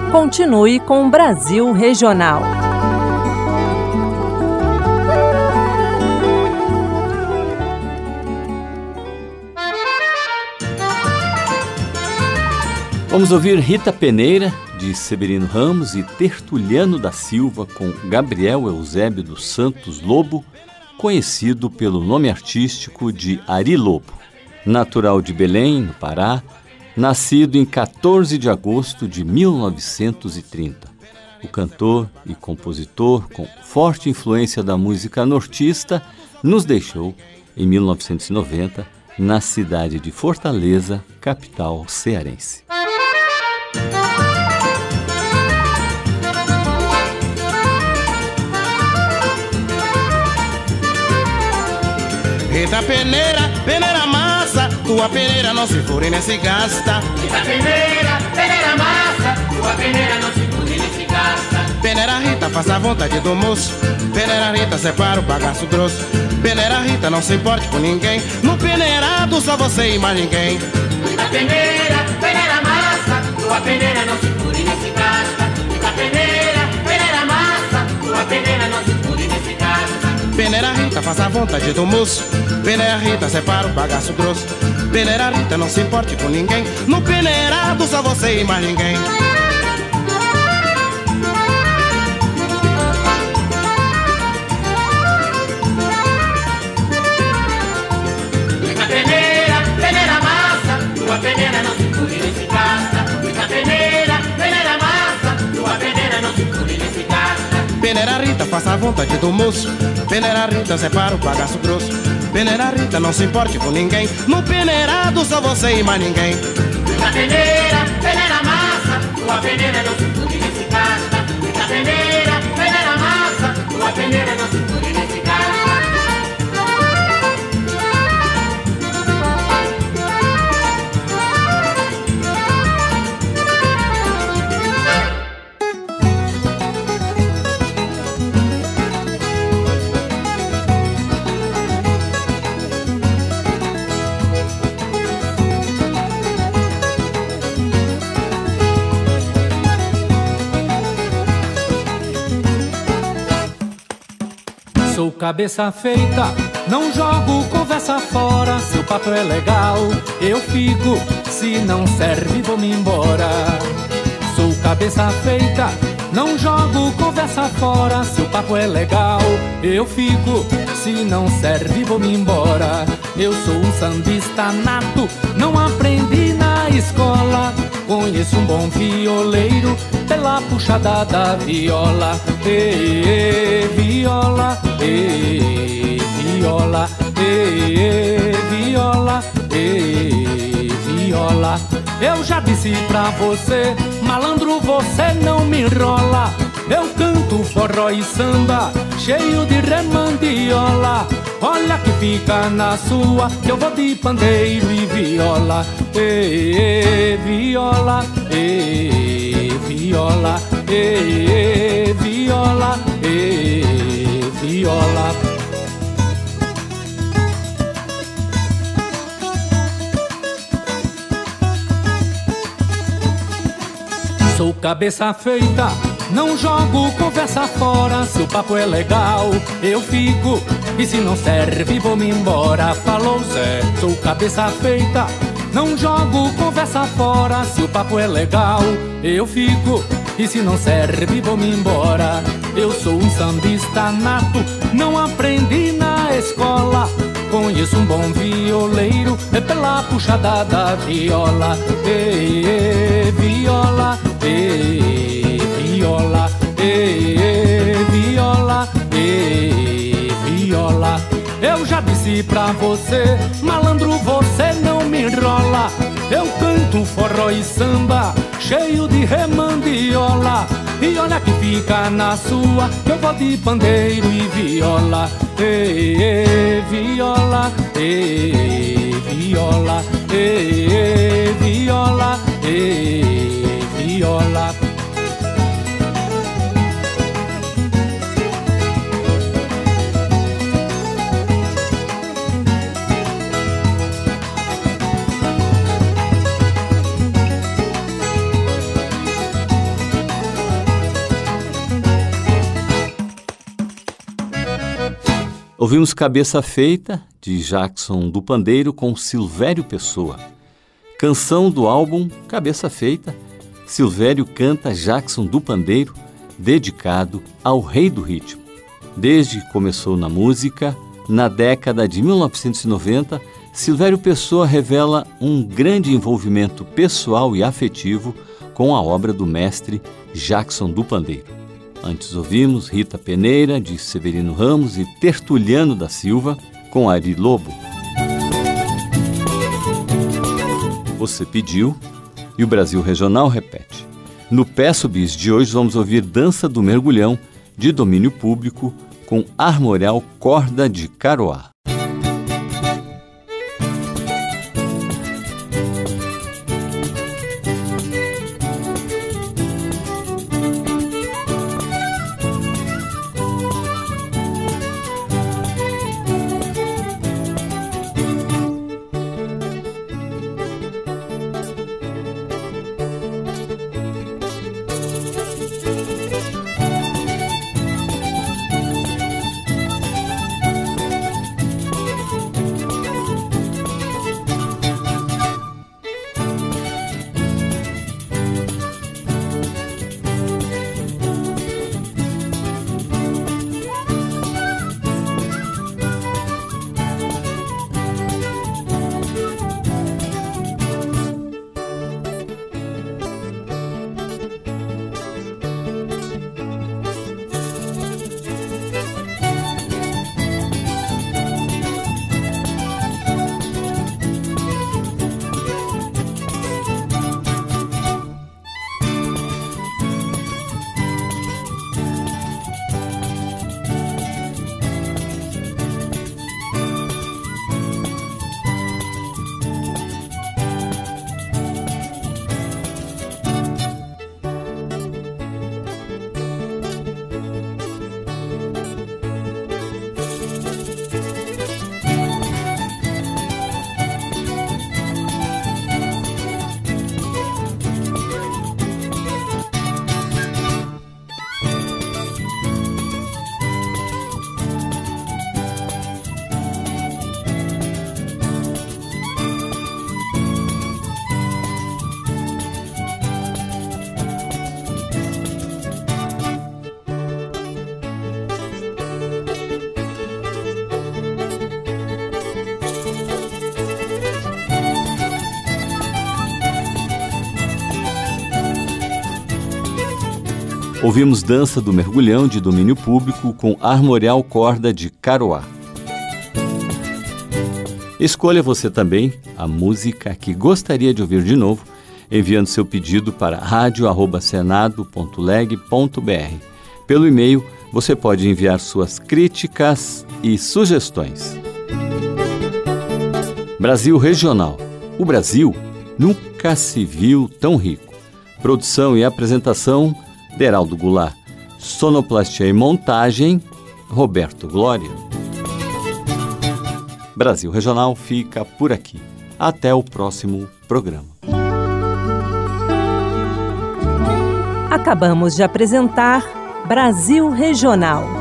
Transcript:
Continue com o Brasil Regional. Vamos ouvir Rita Peneira, de Severino Ramos, e Tertuliano da Silva, com Gabriel Eusébio dos Santos Lobo, conhecido pelo nome artístico de Ari Lobo. Natural de Belém, no Pará, nascido em 14 de agosto de 1930. O cantor e compositor, com forte influência da música nortista, nos deixou em 1990, na cidade de Fortaleza, capital cearense. Rita Peneira, peneira massa, tua peneira não se fura e nem se gasta. Rita peneira massa, tua peneira não se fura e nem se gasta. Peneira Rita, faça a vontade do moço. Peneira Rita, separa o bagaço grosso. Peneira Rita, não se importe com ninguém. No peneirado só você e mais ninguém. Rita peneira massa, tua peneira não se fura e nem se gasta. Rita peneira massa, tua peneira não se fura e nem se gasta. Peneira Rita, faça a vontade do moço. Peneira Rita, separa o bagaço grosso. Peneira Rita, não se importe com ninguém. No peneirado só você e mais ninguém. Rita peneira massa, tua peneira não se fura e nem se gasta. Rita peneira massa, tua peneira não se fura e nem se gasta. Peneira Rita, faça a vontade do moço. Peneira Rita, separa o bagaço grosso. Peneira Rita, não se importe com ninguém. No peneirado só você e mais ninguém. Rita peneira massa, tua peneira não se fura e nem se gasta. Rita peneira massa, tua peneira não se fura e nem se gasta. Sou cabeça feita, não jogo conversa fora. Seu papo é legal, eu fico. Se não serve, vou-me embora. Sou cabeça feita, não jogo conversa fora. Seu papo é legal, eu fico. Se não serve, vou-me embora. Eu sou um sambista nato, não aprendi na escola. Conheço um bom violeiro pela puxada da viola. Viola, viola, viola, viola. Eu já disse pra você, malandro, você não me enrola. Eu canto forró e samba, cheio de remandiola. Olha que fica na sua, que eu vou de pandeiro e viola. Viola, viola, viola, viola. Sou cabeça feita, não jogo conversa fora. Seu papo é legal, eu fico. E se não serve, vou-me embora. Falou Zé, sou cabeça feita, não jogo conversa fora. Se o papo é legal, eu fico. E se não serve, vou-me embora. Eu sou um sambista nato, não aprendi na escola. Conheço um bom violeiro, é pela puxada da viola. Viola, viola, viola, viola. Eu já disse pra você, malandro, você não me enrola. Eu canto forró e samba, cheio de remandiola. E olha que fica na sua, que eu vou de pandeiro e viola. Viola, viola, viola, viola. Ouvimos Cabeça Feita, de Jackson do Pandeiro, com Silvério Pessoa. Canção do álbum Cabeça Feita, Silvério canta Jackson do Pandeiro, dedicado ao rei do ritmo. Desde que começou na música, na década de 1990, Silvério Pessoa revela um grande envolvimento pessoal e afetivo com a obra do mestre Jackson do Pandeiro. Antes ouvimos Rita Peneira, de Severino Ramos, e Tertuliano da Silva, com Ari Lobo. Você pediu e o Brasil Regional repete. No Peço Bis de hoje vamos ouvir Dança do Mergulhão, de domínio público, com Armorial Corda de Caroá. Ouvimos Dança do Mergulhão, de domínio público, com Armorial Corda de Caroá. Escolha você também a música que gostaria de ouvir de novo, enviando seu pedido para radio@senado.leg.br. Pelo e-mail, você pode enviar suas críticas e sugestões. Brasil Regional. O Brasil nunca se viu tão rico. Produção e apresentação, Deraldo Goulart. Sonoplastia e montagem, Roberto Glória. Brasil Regional fica por aqui. Até o próximo programa. Acabamos de apresentar Brasil Regional.